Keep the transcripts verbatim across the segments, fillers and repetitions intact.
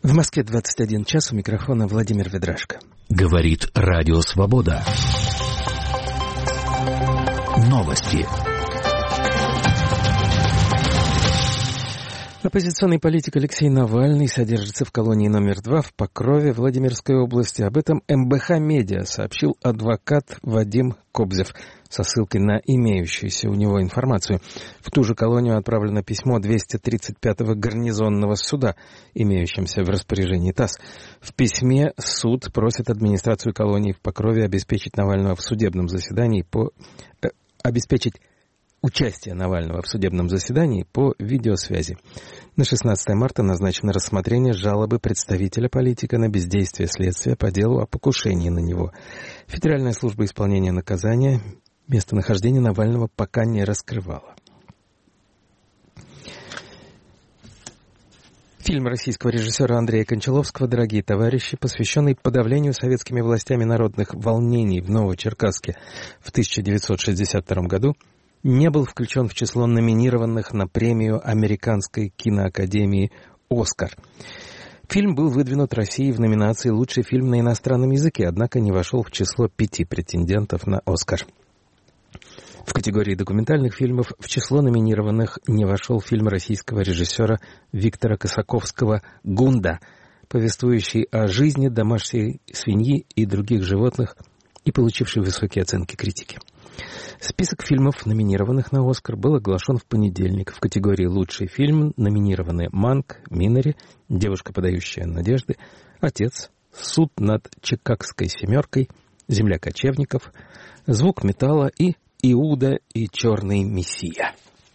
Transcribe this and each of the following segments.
В Москве двадцать один час, у микрофона Владимир Ведрашко. Говорит Радио Свобода. Новости. Оппозиционный политик Алексей Навальный содержится в колонии номер два в Покрове Владимирской области. Об этом эм бэ ха Медиа сообщил адвокат Вадим Кобзев со ссылкой на имеющуюся у него информацию. В ту же колонию отправлено письмо двести тридцать пятого гарнизонного суда, имеющимся в распоряжении ТАСС. В письме суд просит администрацию колонии в Покрове обеспечить Навального в судебном заседании по... Э, обеспечить участие Навального в судебном заседании по видеосвязи. На шестнадцатое марта назначено рассмотрение жалобы представителя политика на бездействие следствия по делу о покушении на него. Федеральная служба исполнения наказания местонахождение Навального пока не раскрывала. Фильм российского режиссера Андрея Кончаловского «Дорогие товарищи», посвященный подавлению советскими властями народных волнений в Новочеркасске в тысяча девятьсот шестьдесят втором году, не был включен в число номинированных на премию Американской киноакадемии «Оскар». Фильм был выдвинут Россией в номинации «Лучший фильм на иностранном языке», однако не вошел в число пяти претендентов на «Оскар». В категории документальных фильмов в число номинированных не вошел фильм российского режиссера Виктора Косаковского «Гунда», повествующий о жизни домашней свиньи и других животных и получивший высокие оценки критики. Список фильмов, номинированных на «Оскар», был оглашен в понедельник. В категории «Лучший фильм» номинированы «Манк», «Минари», «Девушка, подающая надежды», «Отец», «Суд над Чикагской семеркой», «Земля кочевников», «Звук металла» и «Иуда и черный мессия».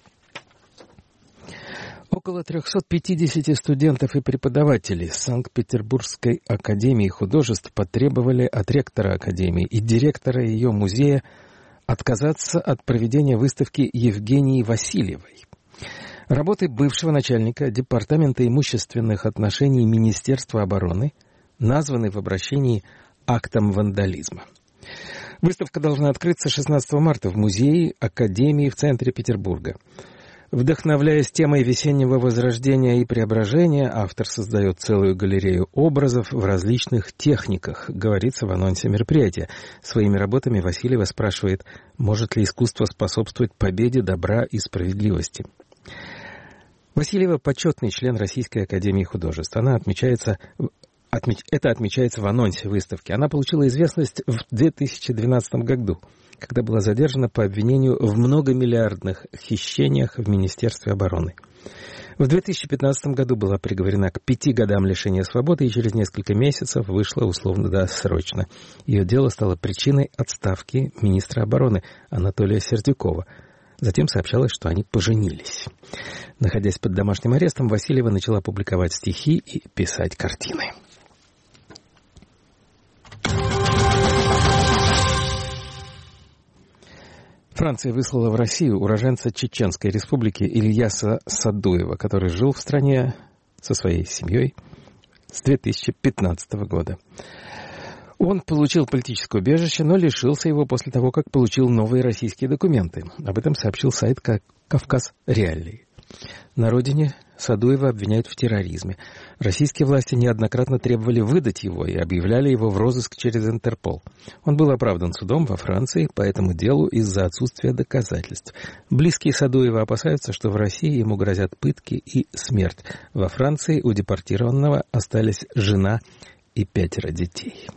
Около триста пятьдесят студентов и преподавателей Санкт-Петербургской академии художеств потребовали от ректора академии и директора ее музея отказаться от проведения выставки Евгении Васильевой. Работы бывшего начальника Департамента имущественных отношений Министерства обороны названы в обращении актом вандализма. Выставка должна открыться шестнадцатого марта в музее Академии в центре Петербурга. Вдохновляясь темой весеннего возрождения и преображения, автор создает целую галерею образов в различных техниках, говорится в анонсе мероприятия. Своими работами Васильева спрашивает, может ли искусство способствовать победе добра и справедливости. Васильева – почетный член Российской академии художеств. Она отмечается... Отмеч... Это отмечается в анонсе выставки. Она получила известность в две тысячи двенадцатом году, когда была задержана по обвинению в многомиллиардных хищениях в Министерстве обороны. В две тысячи пятнадцатом году была приговорена к пяти годам лишения свободы и через несколько месяцев вышла условно-досрочно. Ее дело стало причиной отставки министра обороны Анатолия Сердюкова. Затем сообщалось, что они поженились. Находясь под домашним арестом, Васильева начала публиковать стихи и писать картины. Франция выслала в Россию уроженца Чеченской республики Ильяса Садуева, который жил в стране со своей семьей с две тысячи пятнадцатого года. Он получил политическое убежище, но лишился его после того, как получил новые российские документы. Об этом сообщил сайт «Кавказ Реалии». На родине Садуева обвиняют в терроризме. Российские власти неоднократно требовали выдать его и объявляли его в розыск через Интерпол. Он был оправдан судом во Франции по этому делу из-за отсутствия доказательств. Близкие Садуева опасаются, что в России ему грозят пытки и смерть. Во Франции у депортированного остались жена и пятеро детей.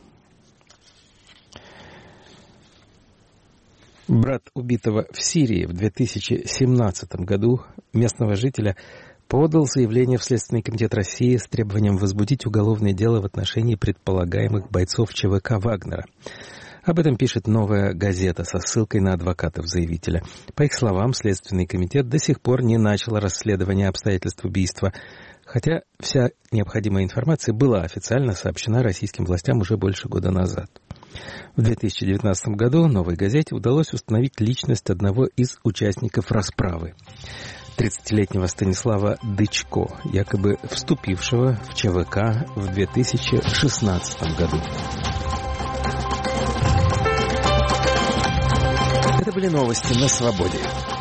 Брат убитого в Сирии в две тысячи семнадцатом году местного жителя подал заявление в Следственный комитет России с требованием возбудить уголовное дело в отношении предполагаемых бойцов ЧВК «Вагнера». Об этом пишет «Новая газета» со ссылкой на адвокатов заявителя. По их словам, Следственный комитет до сих пор не начал расследование обстоятельств убийства, хотя вся необходимая информация была официально сообщена российским властям уже больше года назад. В две тысячи девятнадцатом году «Новой газете» удалось установить личность одного из участников расправы. тридцатилетнего Станислава Дычко, якобы вступившего в ЧВК в две тысячи шестнадцатом году. Это были новости на Свободе.